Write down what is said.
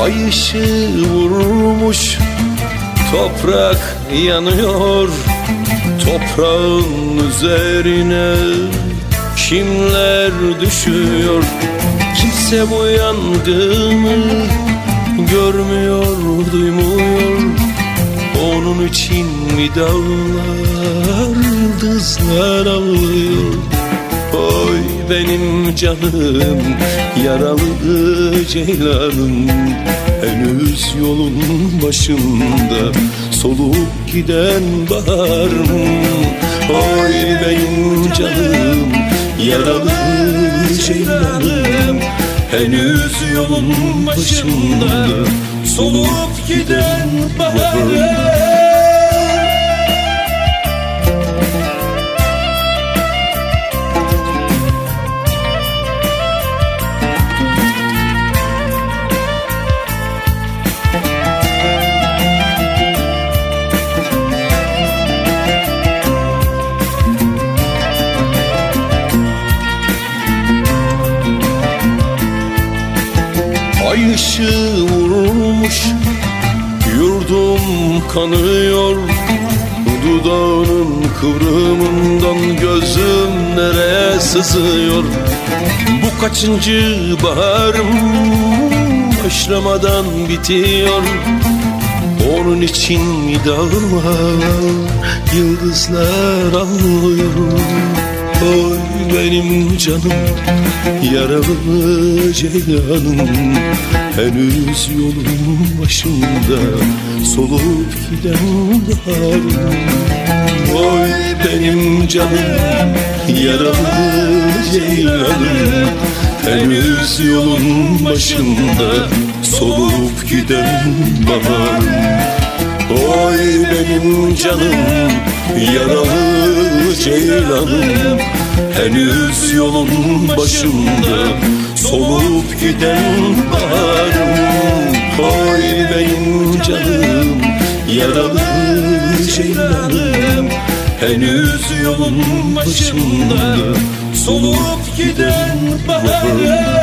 Ay ışığı vurmuş, toprak yanıyor. Toprağın üzerine kimler düşüyor? Kimse bu yangını görmüyor, duymuyor. Onun için mi dağlar, yıldızlar ağlıyor? Oy benim canım, yaralı ceylanım, henüz yolun başında solup giden baharım. Oy benim canım, yaralı ceylanım, henüz yolun başında solup giden baharım. Ay ışığı vurmuş, yurdum kanıyor. Dudağının kıvrımından gözümlere sızıyor. Bu kaçıncı baharım, başlamadan bitiyor. Onun için mi dağlar, yıldızlar ağlıyor? Oy benim canım, yaralı ceylanım, henüz yolun başında solup giden baharım. Oy benim canım, yaralı ceylanım, henüz yolun başında solup giden baharım. Oy benim canım, yaralı ceylanım, henüz yolun başında solup giden baharım. Oy benim canım, yaralı ceylanım, henüz yolun başında solup giden baharım.